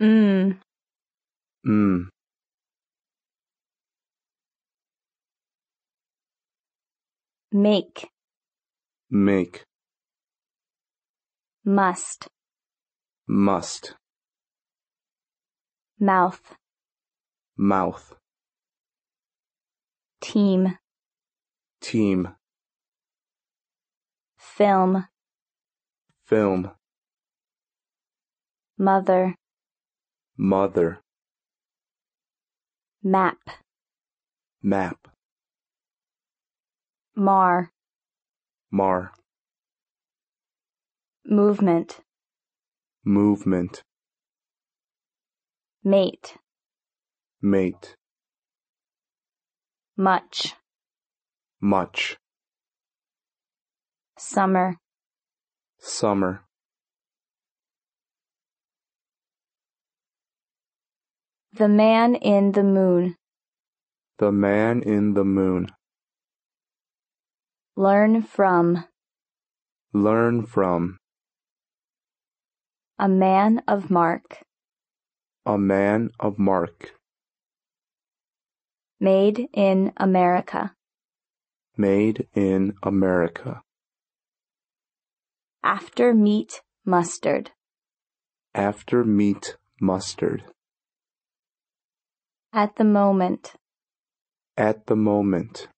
Make. Make. Must. Must. Mouth. Mouth. Team. Team. Film. Film. Mother. Mother. Map. Map. Mar. Mar. Movement. Movement. Mate. Mate. Much. Much. Summer. Summer. The man in the moon. The man in the moon. Learn from. Learn from. A man of mark. A man of mark. Made in America. Made in America. After meat mustard. After meat mustard. At the moment. At the moment.